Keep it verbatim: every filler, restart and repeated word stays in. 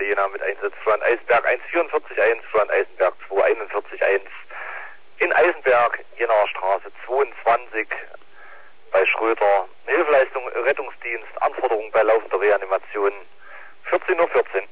Jena mit Einsatz von Eisenberg eins vierundvierzig eins, von Eisenberg zwei einundvierzig eins, in Eisenberg, Jenaer Straße zweiundzwanzig, bei Schröder, Hilfeleistung, Rettungsdienst, Anforderung bei laufender Reanimation, vierzehn Uhr vierzehn.